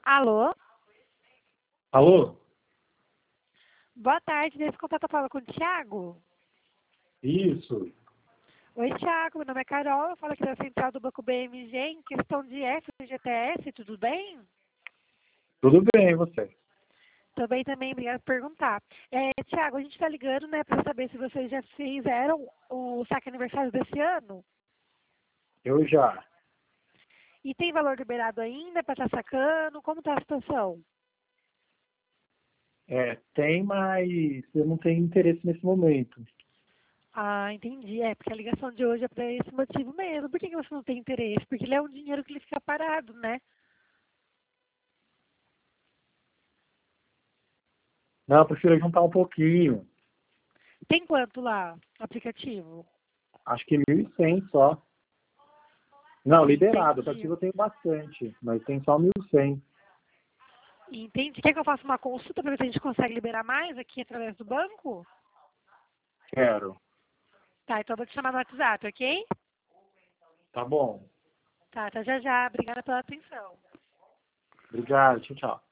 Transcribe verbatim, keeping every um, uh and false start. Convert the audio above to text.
Alô? Alô? Boa tarde, nesse contato eu falo com o Thiago. Isso. Oi, Thiago, meu nome é Carol, eu falo aqui da central do Banco B M G em questão de F G T S, tudo bem? Tudo bem, e você? Tô bem também, obrigada por perguntar. É, Thiago, a gente está ligando, né, para saber se vocês já fizeram o saque aniversário desse ano. Eu já. E tem valor liberado ainda para estar sacando? Como está a situação? É, tem, mas eu não tenho interesse nesse momento. Ah, entendi. É, porque a ligação de hoje é para esse motivo mesmo. Por que que você não tem interesse? Porque ele é um dinheiro que ele fica parado, né? Não, eu prefiro juntar um pouquinho. Tem quanto lá, aplicativo? Acho que mil e cem só. Não, liberado. Entendi. Aplicativo eu tenho bastante, mas tem só mil e cem. Entendi. Quer que eu faça uma consulta para ver se a gente consegue liberar mais aqui através do banco? Quero. Tá, então eu vou te chamar no WhatsApp, ok? Tá bom. Tá, até já já. Obrigada pela atenção. Obrigado. Tchau, tchau.